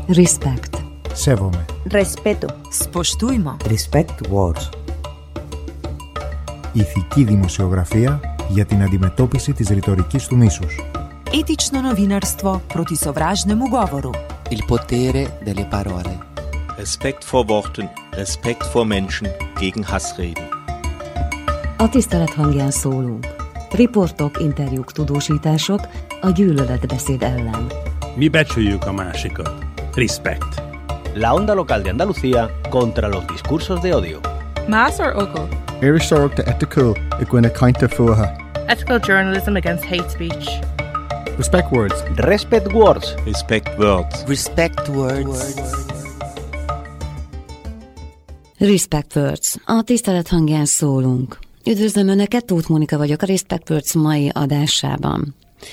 Respect. Σέβομαι. Respeto. Spoštujmo. Respect words. Ηθική δημοσιογραφία για την αντιμετώπιση της ρητορικής του μίσους. Etično novinarstvo proti sovražnemu govoru. Il potere delle parole. Respekt vor Worten, Respekt vor Menschen gegen Hassreden. A tisztelet hangján szólunk. Riportok, interjúk, tudósítások a gyűlöletbeszéd ellen. Mi becsüljük a másikat. Respect. La onda local de Andalucía contra los discursos de odio. Más or ogo? Iristorg de ethical y gwynna cainte fuha. Ethical journalism against hate speech. Respect words. Respect words. Respect words. Respect words. Respect Words. A tisztelet hangján szólunk. Üdvözlöm Önöket, Tóth Mónika vagyok a Respect Words mai adásában.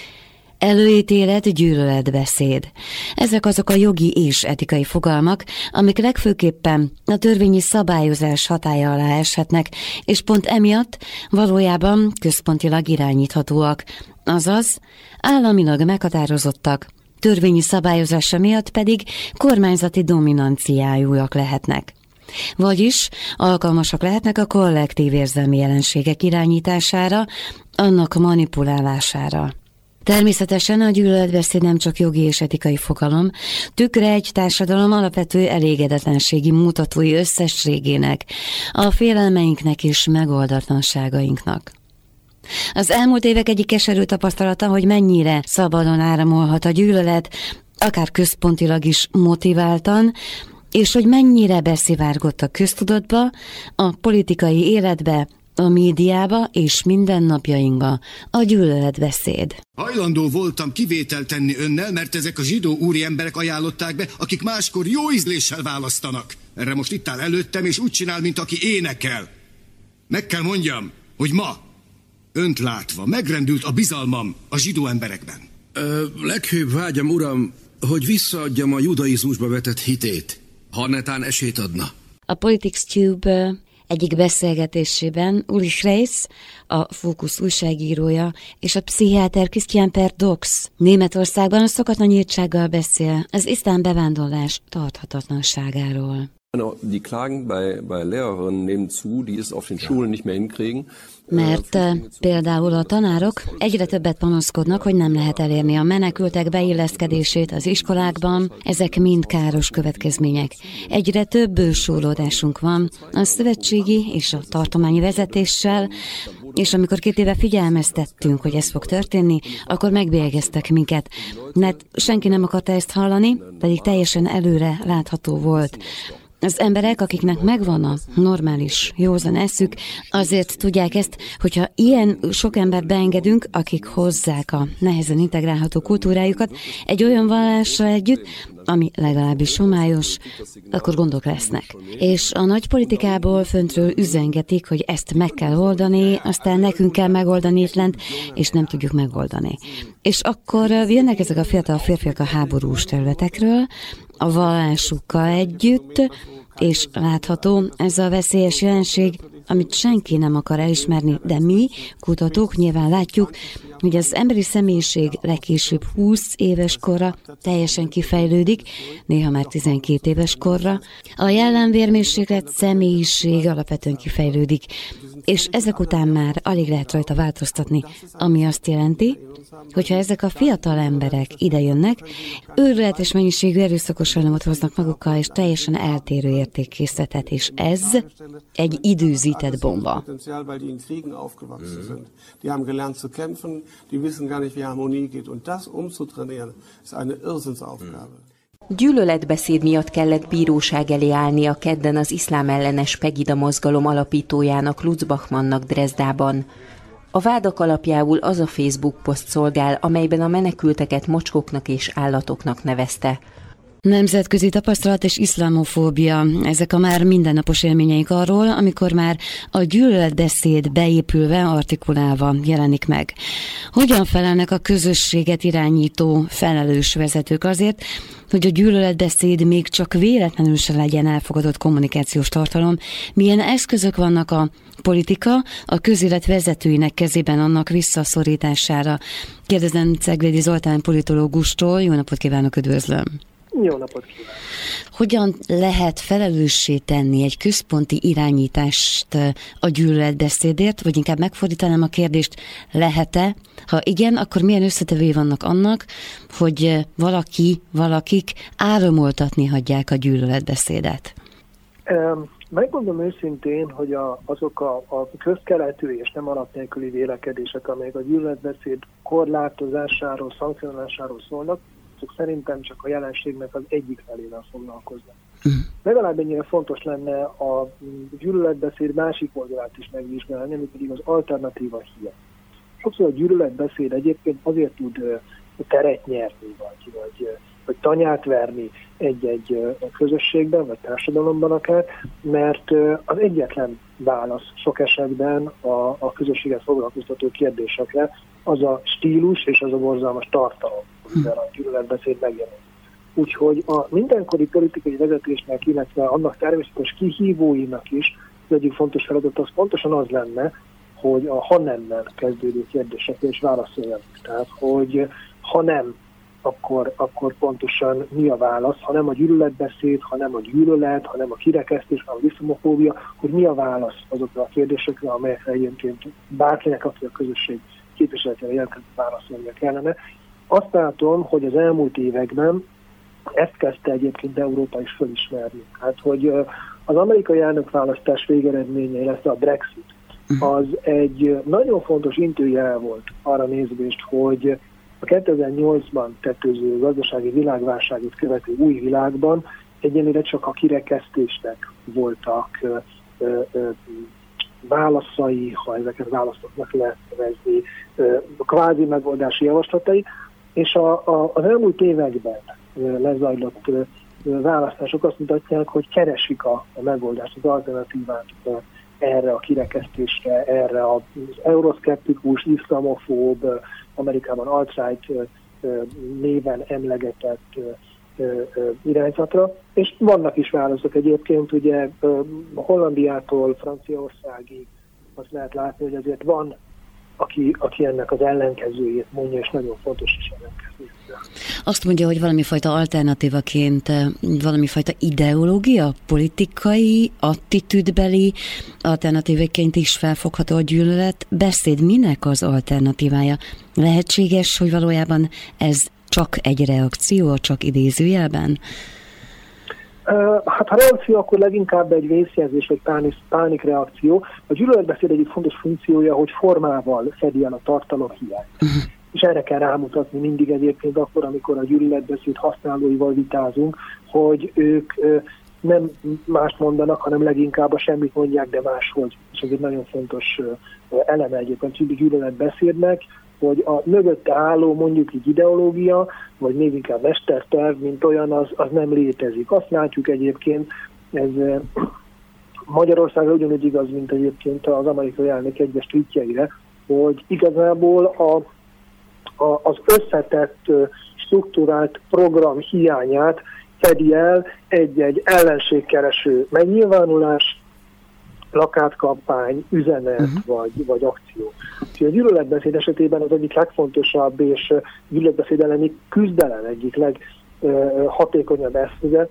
Előítélet, gyűlöletbeszéd. Ezek azok a jogi és etikai fogalmak, amik legfőképpen a törvényi szabályozás hatálya alá eshetnek, és pont emiatt valójában központilag irányíthatóak, azaz államilag meghatározottak, törvényi szabályozása miatt pedig kormányzati dominanciájúak lehetnek. Vagyis alkalmasak lehetnek a kollektív érzelmi jelenségek irányítására, annak manipulálására. Természetesen a gyűlöletbeszéd nem csak jogi és etikai fogalom, tükre egy társadalom alapvető elégedetlenségi mutatói összességének, a félelmeinknek és megoldatlanságainknak. Az elmúlt évek egyik keserű tapasztalata, hogy mennyire szabadon áramolhat a gyűlölet, akár központilag is motiváltan, és hogy mennyire beszivárgott a köztudatba, a politikai életbe, a médiába és mindennapjainkba a gyűlöletbeszéd. Hajlandó voltam kivételt tenni önnel, mert ezek a zsidó úri emberek ajánlották be, akik máskor jó ízléssel választanak. Erre most itt áll előttem, és úgy csinál, mint aki énekel. Meg kell mondjam, hogy ma, önt látva, megrendült a bizalmam a zsidó emberekben. Leghőbb vágyam, uram, hogy visszaadjam a judaizmusba vetett hitét, ha netán esélyt adna. A Politics Tube egyik beszélgetésében Uli Schreis, a Fókusz újságírója, és a pszichiáter Christian Perdox Németországban a szokatlan nyíltsággal beszél az iszlám bevándorlás tarthatatlanságáról. Die Klagen bei Lehrerinnen nehmen zu, die es auf den Schulen nicht mehr hinkriegen. Mert például a tanárok egyre többet panaszkodnak, hogy nem lehet elérni a menekültek beilleszkedését az iskolákban, ezek mind káros következmények. Egyre több bősúlódásunk van a szövetségi és a tartományi vezetéssel, és amikor 2 éve figyelmeztettünk, hogy ez fog történni, akkor megbélyegeztek minket. Mert senki nem akarta ezt hallani, pedig teljesen előre látható volt. Az emberek, akiknek megvan a normális, józan eszük, azért tudják ezt, hogyha ilyen sok embert beengedünk, akik hozzák a nehezen integrálható kultúrájukat egy olyan vallással együtt, ami legalábbis homályos, akkor gondok lesznek. És a nagy politikából föntről üzengetik, hogy ezt meg kell oldani, aztán nekünk kell megoldani itt lent, és nem tudjuk megoldani. És akkor jönnek ezek a fiatal férfiak a háborús területekről, a vallásukkal együtt, és látható ez a veszélyes jelenség, amit senki nem akar elismerni, de mi, kutatók nyilván látjuk, hogy az emberi személyiség legkésőbb 20 éves korra teljesen kifejlődik, néha már 12 éves korra. A jellemvérmérséklet személyiség alapvetően kifejlődik, és ezek után már alig lehet rajta változtatni, ami azt jelenti, hogyha ezek a fiatal emberek idejönnek, őrületes mennyiségű erőszakos hajlamot hoznak magukkal, és teljesen eltérő értékkészletet, és ez egy időzített bomba. Gyűlöletbeszéd miatt kellett bíróság elé állnia kedden az iszlám ellenes Pegida mozgalom alapítójának Lutz Bachmannnak Dresdában. A vádak alapjául az a Facebook poszt szolgál, amelyben a menekülteket mocskoknak és állatoknak nevezte. Nemzetközi tapasztalat és iszlamofóbia, ezek a már mindennapos élményeink arról, amikor már a gyűlöletbeszéd beépülve, artikulálva jelenik meg. Hogyan felelnek a közösséget irányító felelős vezetők azért, hogy a gyűlöletbeszéd még csak véletlenül se legyen elfogadott kommunikációs tartalom, milyen eszközök vannak a politika, a közélet vezetőinek kezében annak visszaszorítására. Kérdezem Ceglédi Zoltán politológustól, jó napot kívánok, üdvözlöm! Jó napot kívánok! Hogyan lehet felelőssé tenni egy központi irányítást a gyűlöletbeszédért, vagy inkább megfordítanám a kérdést, lehet-e? Ha igen, akkor milyen összetevői vannak annak, hogy valakik áramoltatni hagyják a gyűlöletbeszédet? Megmondom őszintén, hogy azok a közkeletű és nem alapnélküli vélekedések, amelyek a gyűlöletbeszéd korlátozásáról, szankcionálásáról szólnak, azok szerintem csak a jelenségnek az egyik felével foglalkoznak. Legalább ennyire fontos lenne a gyűlöletbeszéd másik oldalát is megvizsgálni, ami pedig az alternatíva hiány. Sokszor a gyűlöletbeszéd egyébként azért tud teret nyerni, vagy tanyát verni egy közösségben, vagy társadalomban akár, mert az egyetlen válasz sok esetben a közösséget foglalkoztató kérdésekre az a stílus és az a borzalmas tartalom, amivel a gyűlöletbeszéd megjelenik. Úgyhogy a mindenkori politikai vezetésnek, illetve annak természetes kihívóinak is az egyik fontos feladat az pontosan az lenne, hogy a ha nemmel kezdődő kérdésekre is válaszoljanak. Tehát, hogy ha nem, akkor pontosan mi a válasz, ha nem a gyűlöletbeszéd, ha nem a gyűlölet, ha nem a kirekesztés, hanem a diszhomofóbia, hogy mi a válasz azokra a kérdésekre, amelyekre egyébként bárkinek, aki a közösség képviseletére jelentkező válaszolnia kellene. Azt látom, hogy az elmúlt években ezt kezdte egyébként Európa is fölismerni. Hát, hogy az amerikai elnökválasztás végeredménye, illetve a Brexit, az egy nagyon fontos intőjel volt arra nézvést, hogy a 2008-ban tetőző gazdasági világválságot követő új világban egyenlőre csak a kirekesztésnek voltak válaszai, ha ezeket választoknak lehet nevezni, kvázi megoldási javaslatai, és az elmúlt években lezajlott választások azt mutatják, hogy keresik a megoldást, az alternatívát erre a kirekesztésre, erre az euroszkeptikus, iszlamofób, Amerikában alt-right néven emlegetett irányzatra, és vannak is válaszok egyébként, ugye Hollandiától Franciaországig azt lehet látni, hogy azért van, aki ennek az ellenkezőjét mondja, és nagyon fontos is ellenkezőjét. Azt mondja, hogy valamifajta alternatívaként, valamifajta ideológia, politikai, attitűdbeli alternatívaként is felfogható a gyűlölet. Beszéd minek az alternatívája? Lehetséges, hogy valójában ez csak egy reakció, csak idézőjelben? Hát ha reakció, akkor leginkább egy vészjelzés, vagy pánikreakció. A gyűlöletbeszéd egyik fontos funkciója, hogy formával fedi el a tartalomhiányt. És erre kell rámutatni mindig egyébként akkor, amikor a gyűlöletbeszéd használóival vitázunk, hogy ők nem mást mondanak, hanem leginkább a semmit mondják, de máshogy. És ez egy nagyon fontos eleme egyébként a gyűlöletbeszédnek, hogy a mögötte álló mondjuk így ideológia, vagy még inkább mesterterv, mint olyan, az nem létezik. Azt látjuk egyébként, ez Magyarországra ugyanúgy igaz, mint egyébként az amerikai elnök egyes tweetjeire, hogy igazából az összetett, struktúrált program hiányát fedi el egy ellenségkereső megnyilvánulás, plakátkampány, üzenet vagy akció. A gyűlöletbeszéd esetében az egyik legfontosabb és gyűlöletbeszéd elleni küzdelem egyik leghatékonyabb eszköze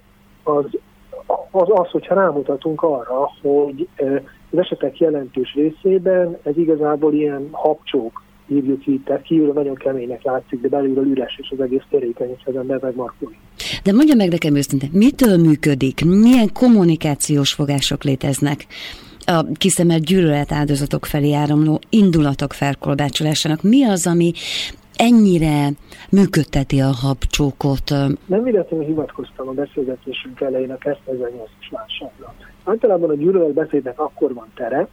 az, hogyha rámutatunk arra, hogy az esetek jelentős részében ez igazából ilyen habcsók, hívjuk így, tehát kívülről nagyon keménynek látszik, de belülről üres, és az egész törékeny, és az ember megmarkolja. De mondja meg nekem őszintén, mitől működik? Milyen kommunikációs fogások léteznek a kiszemelt gyűlölet áldozatok felé áramló indulatok felkolbácsolásának? Mi az, ami ennyire működteti a habcsókot? Nem véletlenül hivatkoztam a beszélgetésünk elején a 2008-as válságra. Általában a gyűlöletbeszédnek akkor van tere,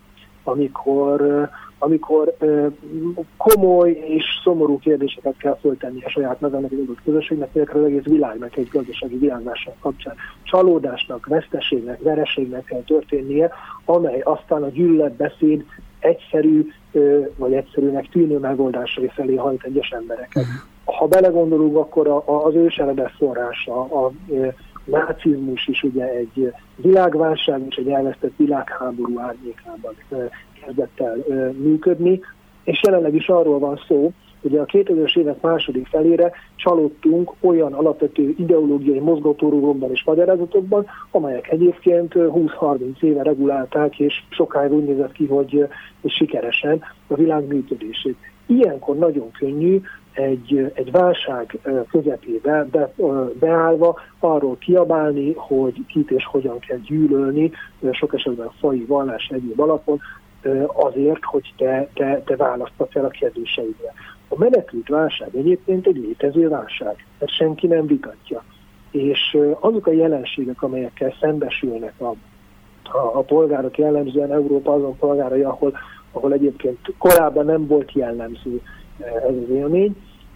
amikor komoly és szomorú kérdéseket kell föltenni a saját magának, egy adott közösségnek, illetve az egész világnak egy gazdasági világválság kapcsán. Csalódásnak, veszteségnek, vereségnek kell történnie, amely aztán a gyűlöletbeszéd egyszerű vagy egyszerűnek tűnő megoldásai felé hajt egyes embereket. Ha belegondolunk, akkor az őseredet forrása, a nácizmus is ugye egy világválság és egy elvesztett világháború árnyékában kezdett el működni, és jelenleg is arról van szó, Ugye a 2000-es évek második felére csalódtunk olyan alapvető ideológiai mozgatórugókban és magyarázatokban, amelyek egyébként 20-30 éve regulálták, és sokáig úgy nézett ki, hogy sikeresen a világ működését. Ilyenkor nagyon könnyű egy válság közepébe beállva arról kiabálni, hogy kit és hogyan kell gyűlölni, sok esetben fai, vallás, egyéb alapon, azért, hogy te választasz el a kérdéseidre. A menekült válság egyébként egy létező válság, mert senki nem vitatja. És azok a jelenségek, amelyekkel szembesülnek a polgárok, jellemzően Európa azon polgárai, ahol egyébként korábban nem volt jellemző ez az élmény,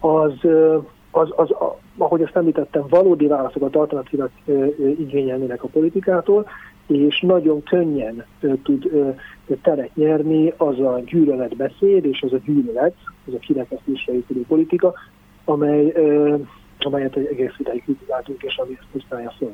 ahogy azt említettem, valódi válaszokat, alternatívát igényelnének a politikától, és nagyon könnyen tud teret nyerni az a gyűlöletbeszéd, és az a gyűlölet, az a kirekesztésre épülő politika, amelyet egész ideig kritizáltunk, és ami ezt pusztálja föl.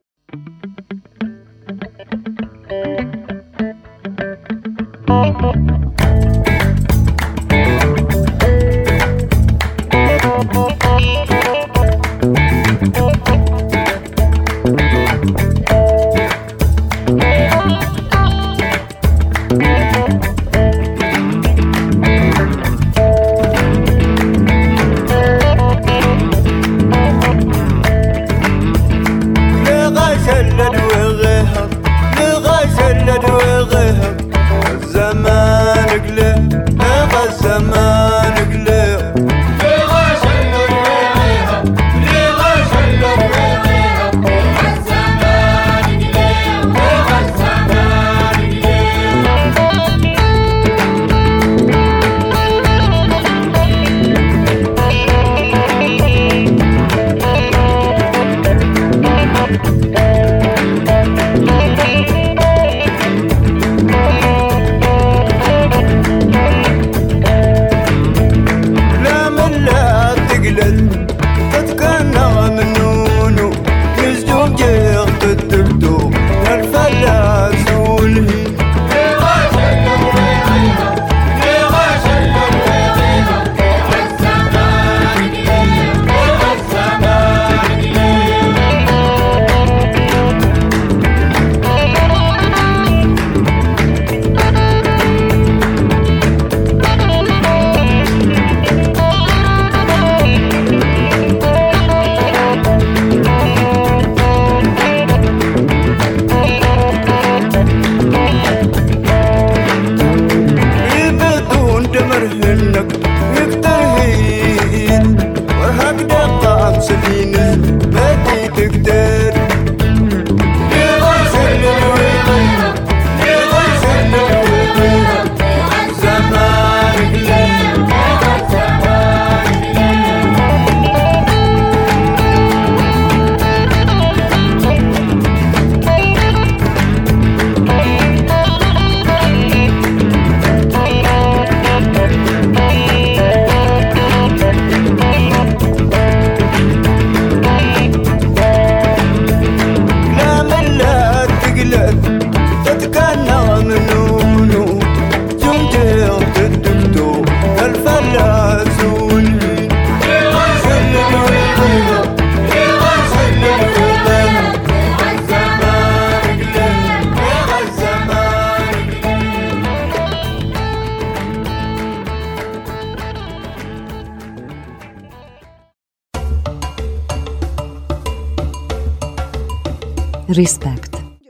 Respect.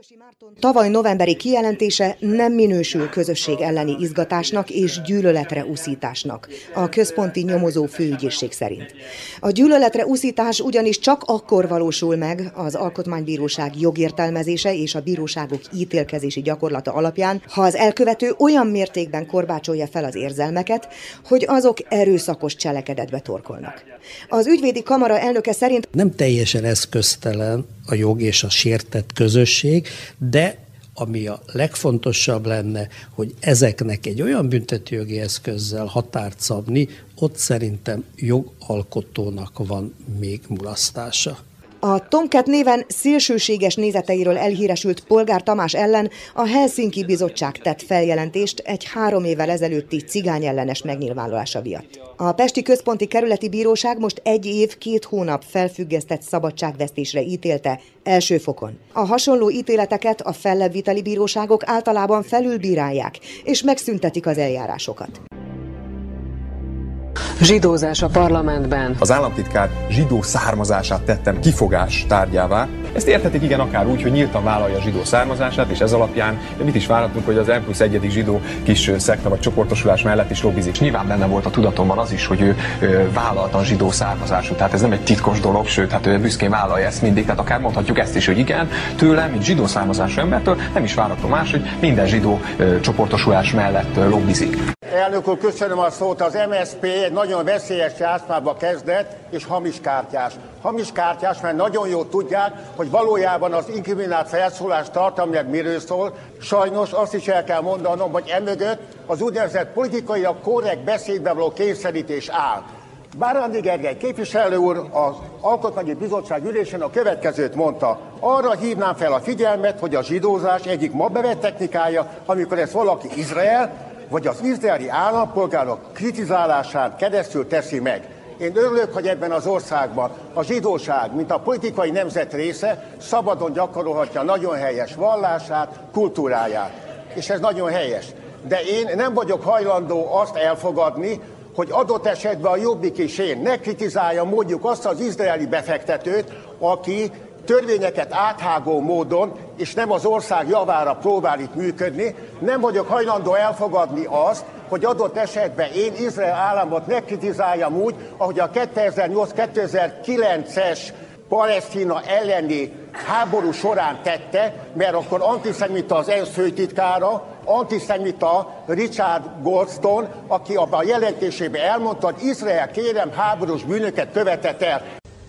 Tavaly novemberi kijelentése nem minősül közösség elleni izgatásnak és gyűlöletre uszításnak, a központi nyomozó főügyészség szerint. A gyűlöletre uszítás ugyanis csak akkor valósul meg az Alkotmánybíróság jogértelmezése és a bíróságok ítélkezési gyakorlata alapján, ha az elkövető olyan mértékben korbácsolja fel az érzelmeket, hogy azok erőszakos cselekedetbe torkolnak. Az ügyvédi kamara elnöke szerint nem teljesen eszköztelen a jog és a sértett közösség, de ami a legfontosabb lenne, hogy ezeknek egy olyan büntetőjogi eszközzel határt szabni, ott szerintem jogalkotónak van még mulasztása. A Tomcat néven szélsőséges nézeteiről elhíresült Polgár Tamás ellen a Helsinki Bizottság tett feljelentést egy 3 évvel ezelőtti cigányellenes megnyilvánulása miatt. A Pesti Központi Kerületi Bíróság most 1 év 2 hónap felfüggesztett szabadságvesztésre ítélte első fokon. A hasonló ítéleteket a fellebbviteli bíróságok általában felülbírálják, és megszüntetik az eljárásokat. Zsidózás a parlamentben. Az államtitkár zsidó származását tettem kifogás tárgyává. Ezt érthetik igen akár úgy, hogy nyíltan vállalja a zsidó származását, és ez alapján mit is várhatunk, hogy az M+1. Zsidó kis szekta vagy csoportosulás mellett is lobbizik. Nyilván benne volt a tudatomban az is, hogy ő vállalta a zsidó származású. Tehát ez nem egy titkos dolog, sőt, hát ő büszkén vállalja ezt mindig. Tehát akár mondhatjuk ezt is, hogy igen, tőlem, mint zsidó származású embertől nem is várható más, hogy minden zsidó csoportosulás mellett lobbizik. Elnök úr, köszönöm a szót. Az MSZP egy nagyon veszélyes játszmába kezdett, és hamis kártyás. Hamis kártyás, mert nagyon jól tudják, hogy valójában az inkriminált felszólás tartalmilag miről szól. Sajnos azt is el kell mondanom, hogy emögött az úgynevezett politikailag korrekt beszédbe való kényszerítés áll. Bárándi Gergely képviselő úr az Alkotmányi Bizottság ülésén a következőt mondta. Arra hívnám fel a figyelmet, hogy a zsidózás egyik ma bevett technikája, amikor ezt valaki Izrael vagy az izraeli állampolgárok kritizálásán keresztül teszi meg. Én örülök, hogy ebben az országban a zsidóság, mint a politikai nemzet része, szabadon gyakorolhatja nagyon helyes vallását, kultúráját. És ez nagyon helyes. De én nem vagyok hajlandó azt elfogadni, hogy adott esetben a Jobbik és én ne kritizálja mondjuk azt az izraeli befektetőt, aki törvényeket áthágó módon, és nem az ország javára próbál itt működni. Nem vagyok hajlandó elfogadni azt, hogy adott esetben én Izrael államot ne kritizáljam úgy, ahogy a 2008-2009-es Palesztina elleni háború során tette, mert akkor antiszemita az ENSZ főtitkára, antiszemita Richard Goldstone, aki abban a jelentésében elmondta, hogy Izrael kérem háborús bűnöket követett el.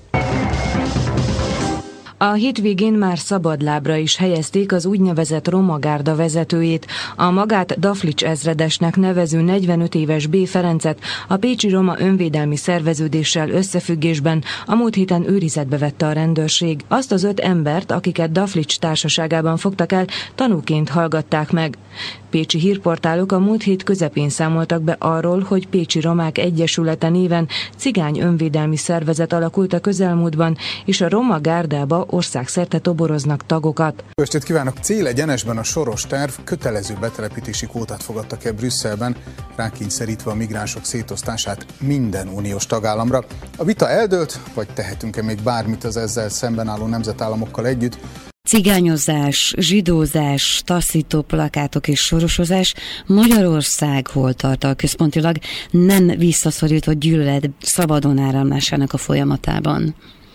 A hétvégén már szabadlábra is helyezték az úgynevezett Roma Gárda vezetőjét, a magát Daflics ezredesnek nevező 45 éves B. Ferencet a Pécsi Roma Önvédelmi Szerveződéssel összefüggésben a múlt héten őrizetbe vette a rendőrség. Azt az 5 embert, akiket Daflics társaságában fogtak el, tanúként hallgatták meg. Pécsi hírportálok a múlt hét közepén számoltak be arról, hogy Pécsi Romák Egyesülete néven cigány önvédelmi szervezet alakult a közelmúltban, és a Roma Gárdába országszerte toboroznak tagokat. Estét kívánok! Célegyenesben a Soros terv kötelező betelepítési kvótát fogadtak el Brüsszelben, rákényszerítve a migránsok szétosztását minden uniós tagállamra. A vita eldőlt, vagy tehetünk-e még bármit az ezzel szemben álló nemzetállamokkal együtt? Cigányozás, zsidózás, taszító plakátok és sorosozás Magyarország hol tart központilag nem visszaszorított gyűlölet szabadon áramlásának a folyamatában?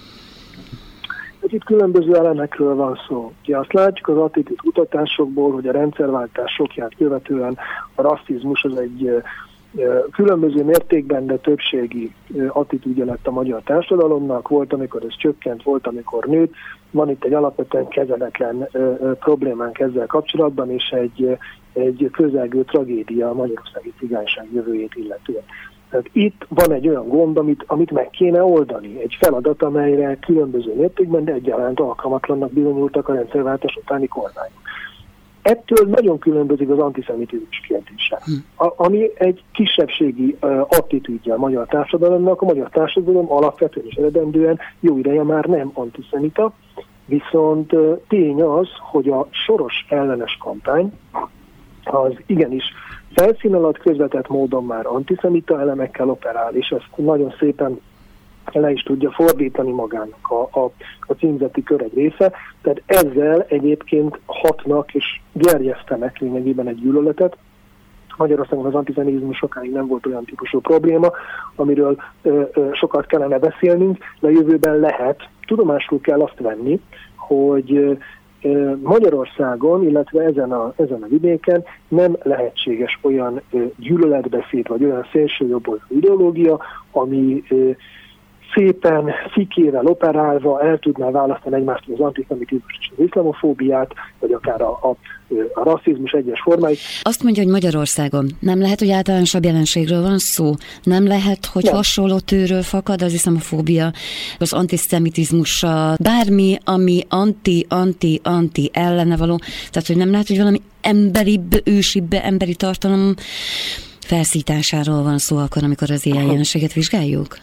Itt különböző elemekről van szó. Ugye azt látjuk az attitűd kutatásokból, hogy a rendszerváltás sokját követően a rasszizmus az egy különböző mértékben, de többségi attitűdje lett a magyar társadalomnak. Volt, amikor ez csökkent, volt, amikor nőtt. Van itt egy alapvetően kezeletlen problémánk ezzel kapcsolatban, és egy közelgő tragédia a magyarországi cigányság jövőjét illetően. Tehát itt van egy olyan gond, amit meg kéne oldani. Egy feladat, amelyre különböző mértékben, de egyaránt alkalmatlannak bizonyultak a rendszerváltás utáni kormányok. Ettől nagyon különbözik az antiszemitizmus kérdése, ami egy kisebbségi attitűdje a magyar társadalomnak. A magyar társadalom alapvetően és eredendően jó ideje már nem antiszemita, viszont tény az, hogy a Soros ellenes kampány az igenis felszín alatt közvetett módon már antiszemita elemekkel operál, és ezt nagyon szépen le is tudja fordítani magának a címzeti kör egy része. Tehát ezzel egyébként hatnak és gerjesztenek lényegében egy gyűlöletet. Magyarországon az antiszemitizmus sokáig nem volt olyan típusú probléma, amiről sokat kellene beszélnünk, de a jövőben lehet. Tudomásul kell azt venni, hogy Magyarországon, illetve ezen a vidéken nem lehetséges olyan gyűlöletbeszéd, vagy olyan szélsőjobboldali ideológia, ami szépen szikével operálva el tudná választani egymástól az antiszemitizmust és az iszlamofóbiát, vagy akár a rasszizmus egyes formáit. Azt mondja, hogy Magyarországon nem lehet, hogy általánosabb jelenségről van szó, nem lehet, hogy hasonló tőről fakad az iszlamofóbia, az antiszemitizmus, bármi, ami anti ellene való, tehát hogy nem lehet, hogy valami emberibb, ősibb emberi tartalom felszításáról van szó akkor, amikor az ilyen jelenséget vizsgáljuk?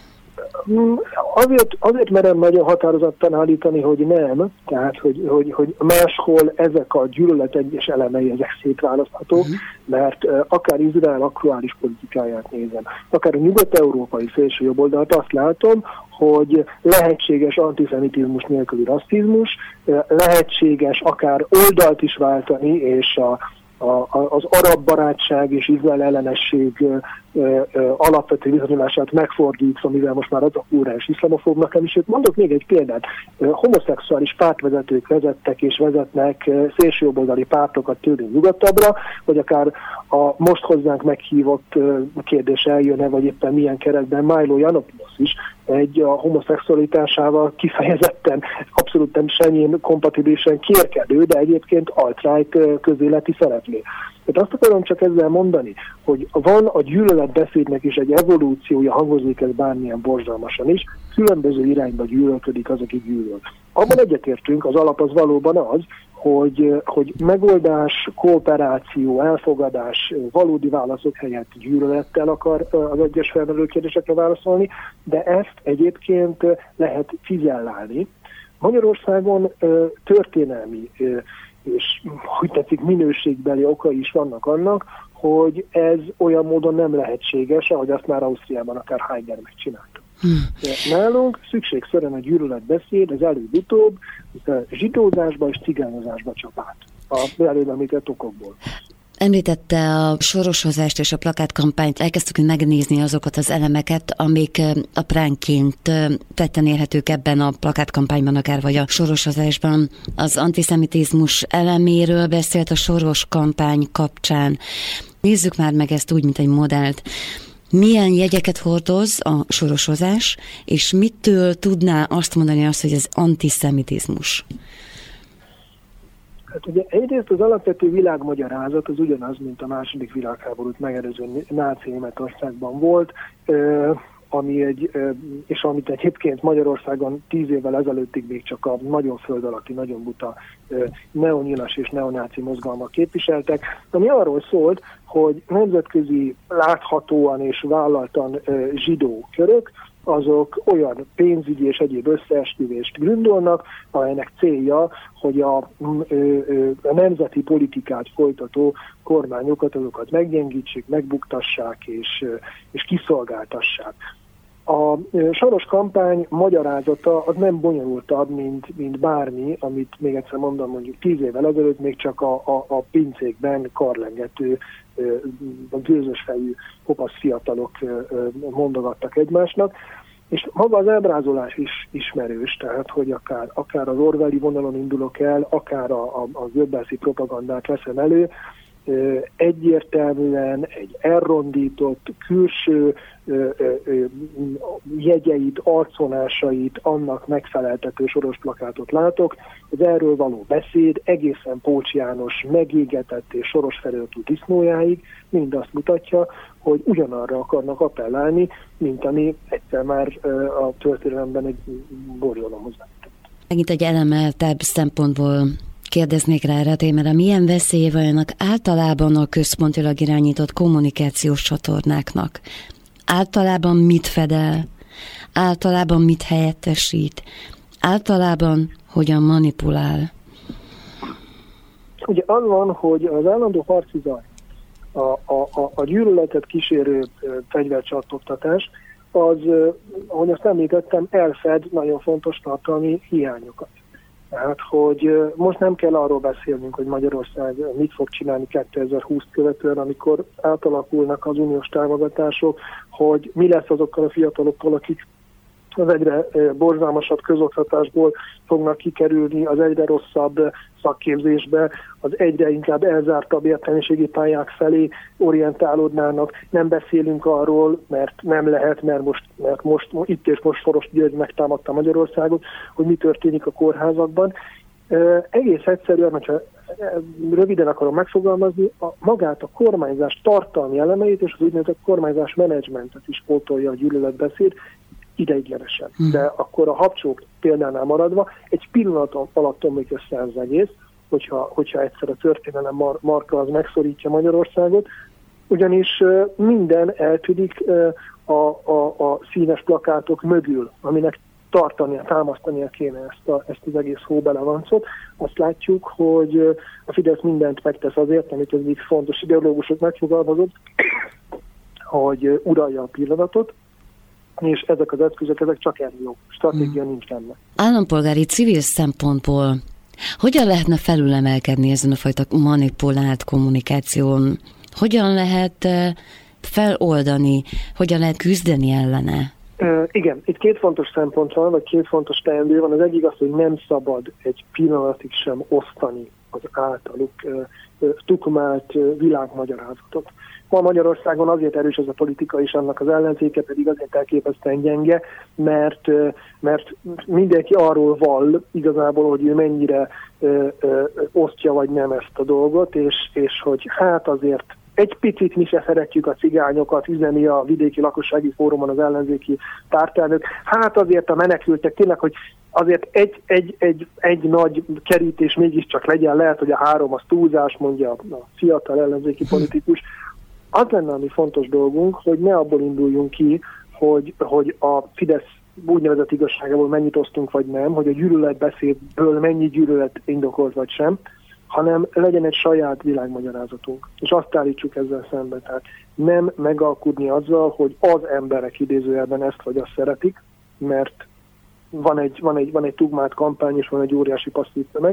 Azért merem nagyon határozottan állítani, hogy nem, tehát hogy máshol ezek a gyűlölet egyes elemei, ezek szétválaszthatók, mert akár Izrael aktuális politikáját nézem, akár a nyugat-európai szélső jobboldalt azt látom, hogy lehetséges antiszemitizmus nélküli rasszizmus, lehetséges akár oldalt is váltani, és az arab barátság és Izrael ellenesség alapvető bizonyulását megfordítva, mivel most már azok újra és iszlamofóbnak nem is. Mondok még egy példát. Homoszexuális pártvezetők vezettek és vezetnek szélsőjobboldali pártokat tőlünk nyugatabbra, vagy akár a most hozzánk meghívott kérdés eljön-e, vagy éppen milyen keretben Milo Yiannopoulos is egy a homoszexualitásával kifejezetten abszolút nem semmilyen kompatibilisen kérkedő, de egyébként alt-right közéleti szereplő. Tehát azt akarom csak ezzel mondani, hogy van a gyűlöletbeszédnek is egy evolúciója, hangozik ez bármilyen borzalmasan is, különböző irányba gyűlölködik az, aki gyűlöl. Abban egyetértünk, az alap az valóban az, hogy megoldás, kooperáció, elfogadás, valódi válaszok helyett gyűlölettel akar az egyes felmerülő kérdésekre válaszolni, de ezt egyébként lehet cizellálni. Magyarországon történelmi és hogy tetszik minőségbeli okai is vannak annak, hogy ez olyan módon nem lehetséges, ahogy azt már Ausztriában akár Heidegger megcsinálta. Nálunk szükségszerűen a gyűlöletbeszéd az előbb-utóbb zsidózásba és cigányozásba csap át a előbb említett okokból. Említette a soroshozást és a plakátkampányt, elkezdtük megnézni azokat az elemeket, amik apránként tetten érhetők ebben a plakátkampányban, akár vagy a sorosozásban. Az antiszemitizmus eleméről beszélt a soros kampány kapcsán. Nézzük már meg ezt úgy, mint egy modellt. Milyen jegyeket hordoz a sorosozás, és mitől tudná azt mondani azt, hogy ez antiszemitizmus? Hát ugye egyrészt az alapvető világmagyarázat az ugyanaz, mint a második világháborút megelőző náci Németországban volt, és amit egyébként Magyarországon 10 évvel ezelőttig még csak a nagyon föld alatti, nagyon buta neonyilas és neonáci mozgalmak képviseltek, ami arról szólt, hogy nemzetközi láthatóan és vállaltan zsidó körök, azok olyan pénzügyi és egyéb összeesküvést gründolnak, amelynek célja, hogy a nemzeti politikát folytató kormányokat, azokat meggyengítsék, megbuktassák és kiszolgáltassák. A soros kampány magyarázata az nem bonyolultabb, mint bármi, amit még egyszer mondom, mondjuk 10 évvel ezelőtt még csak a pincékben karlengető, a gőzös fejű kopasz fiatalok mondogattak egymásnak. És maga az ábrázolás is ismerős, tehát hogy akár az Orwelli vonalon indulok el, akár a Goebbelsi propagandát veszem elő, egyértelműen egy elrondított külső jegyeit, arcvonásait, annak megfeleltető soros plakátot látok. Az erről való beszéd egészen Pócs János megégetett és soros feliratú disznójáig mind azt mutatja, hogy ugyanarra akarnak appellálni, mint ami egyszer már a történelemben egy borzalomhoz vezetett. Megint egy elemeltebb szempontból kérdeznék rá erre a témára, milyen veszélye vannak általában a központilag irányított kommunikációs csatornáknak? Általában mit fedel? Általában mit helyettesít? Általában hogyan manipulál? Ugye az van, hogy az állandó harci zaj, a gyűlöletet kísérő fegyvercsattogtatás, az, ahogy azt említettem, elfed nagyon fontos tartalmi hiányokat. Tehát, hogy most nem kell arról beszélnünk, hogy Magyarország mit fog csinálni 2020 követően, amikor átalakulnak az uniós támogatások, hogy mi lesz azokkal a fiatalokkal, akik az egyre borzalmasabb közoktatásból fognak kikerülni, az egyre rosszabb szakképzésbe, az egyre inkább elzártabb értelmiségi pályák felé orientálódnának. Nem beszélünk arról, mert nem lehet, mert most itt és most Soros György megtámadta Magyarországot, hogy mi történik a kórházakban. Egész egyszerűen, hogyha röviden akarom megfogalmazni, magát a kormányzás tartalmi elemeit és az úgynevezett kormányzás menedzsmentet is pótolja a gyűlöletbeszéd ideiglenesen. De akkor a habcsók példánál maradva egy pillanat alatt omlik össze az egész, hogyha egyszer a történelem marka az megszorítja Magyarországot, ugyanis minden eltűnik a színes plakátok mögül, aminek támasztania kéne ezt az egész hóbelevancot. Azt látjuk, hogy a Fidesz mindent megtesz azért, amit az egyik fontos ideológusok megfogalmazott, hogy uralja a pillanatot, és ezek az eszközök, ezek csak erről jó. Stratégia nincs benne. Állampolgári civil szempontból hogyan lehetne felülemelkedni ezen a fajta manipulált kommunikáción? Hogyan lehet feloldani, hogyan lehet küzdeni ellene? Igen, itt két fontos szempont van, vagy két fontos teendő van. Az egyik az, hogy nem szabad egy pillanatig sem osztani az általuk tukmált világmagyarázatot. Ma Magyarországon azért erős ez a politika, és annak az ellenzéke pedig azért elképesztően gyenge, mert mindenki arról vall igazából, hogy ő mennyire osztja vagy nem ezt a dolgot, és hogy hát azért egy picit mi se szeretjük a cigányokat, üzeni a vidéki lakossági fórumon az ellenzéki pártelnök. Hát azért a menekültek tényleg, hogy azért egy nagy kerítés mégiscsak legyen, lehet, hogy a 3 az túlzás, mondja a fiatal ellenzéki politikus. Az lenne, ami fontos dolgunk, hogy ne abból induljunk ki, hogy a Fidesz úgynevezett igazságából mennyit osztunk, vagy nem, hogy a gyűlöletbeszédből mennyi gyűlölet indokolt, vagy sem, hanem legyen egy saját világmagyarázatunk. És azt állítsuk ezzel szemben. Tehát nem megalkudni azzal, hogy az emberek idézőjelben ezt vagy azt szeretik, mert van egy tugmált kampány, és van egy óriási passzív tömeg,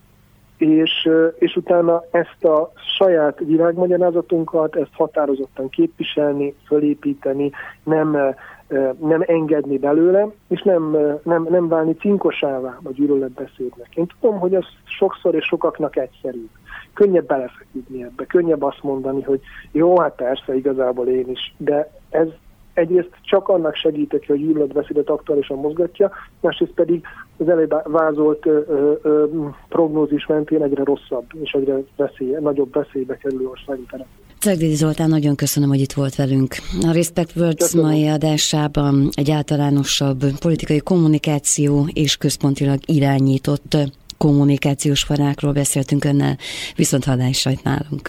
és utána ezt a saját világmagyarázatunkat, ezt határozottan képviselni, fölépíteni, nem engedni belőle, és nem válni cinkosává a gyűlöletbeszédnek. Én tudom, hogy ez sokszor és sokaknak egyszerű. Könnyebb belefeküdni ebbe, könnyebb azt mondani, hogy jó, hát persze, igazából én is, de ez egyrészt csak annak segítek, hogy a gyűlöletbeszédet aktuálisan mozgatja, másrészt pedig az előbb vázolt prognózis mentén egyre rosszabb és egyre nagyobb veszélybe kerülő országi terep. Ceglédi Zoltán, nagyon köszönöm, hogy itt volt velünk. A Respect Words mai adásában egy általánosabb politikai kommunikáció és központilag irányított kommunikációs forrákról beszéltünk önnel, viszont hallásra itt nálunk.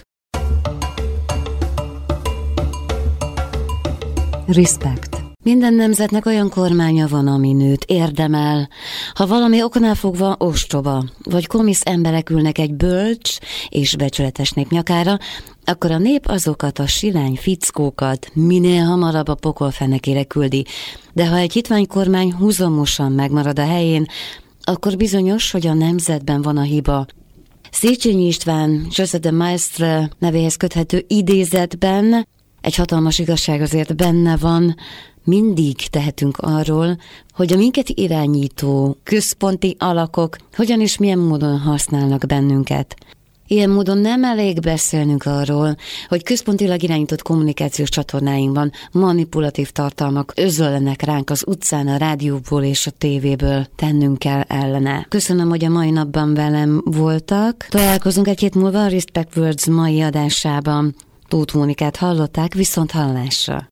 Respect. Minden nemzetnek olyan kormánya van, ami nőt érdemel. Ha valami oknál fogva ostoba, vagy komisz emberek ülnek egy bölcs és becsületes nép nyakára, akkor a nép azokat a silány fickókat minél hamarabb a pokol fenekére küldi. De ha egy hitvány kormány húzamosan megmarad a helyén, akkor bizonyos, hogy a nemzetben van a hiba. Széchenyi István José de Maistre nevéhez köthető idézetben egy hatalmas igazság azért benne van, mindig tehetünk arról, hogy a minket irányító központi alakok hogyan és milyen módon használnak bennünket. Ilyen módon nem elég beszélnünk arról, hogy központilag irányított kommunikációs csatornáinkban manipulatív tartalmak özöllenek ránk az utcán, a rádióból és a tévéből, tennünk kell ellene. Köszönöm, hogy a mai napban velem voltak. Találkozunk egy hét múlva a Respect Words mai adásában. Tóth Mónikát hallották, viszont hallásra.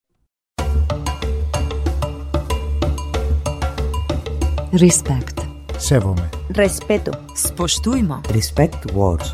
Respect. Σέβομαι. Respeto. Spoštujmo. Respect Words.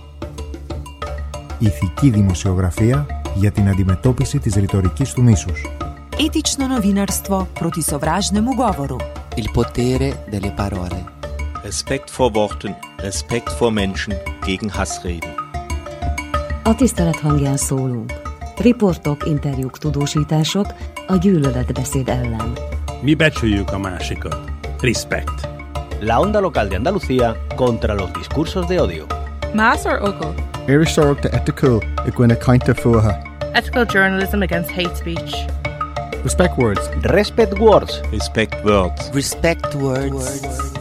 Ηθική δημοσιογραφία για την αντιμετώπιση της ρητορικής του μίσους. Etično novinarstvo proti sovražnemu govoru. Il potere delle parole. Respekt vor Worten, Respekt vor Menschen gegen Hassreden. A tisztelet hangján szólunk. Riportok, interjúk, tudósítások a gyűlöletbeszéd ellen. Mi becsüljük a másikat. Respect. La onda local de Andalucía contra los discursos de odio. Más or ogo? Irish sorok de ethical, iguina kainta fuha. Ethical journalism against hate speech. Respect words. Respect words. Respect words. Respect words.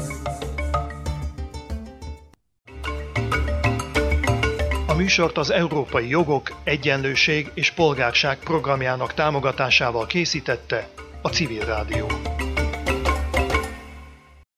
A műsort az Európai Jogok, Egyenlőség és Polgárság programjának támogatásával készítette a Civil Rádió.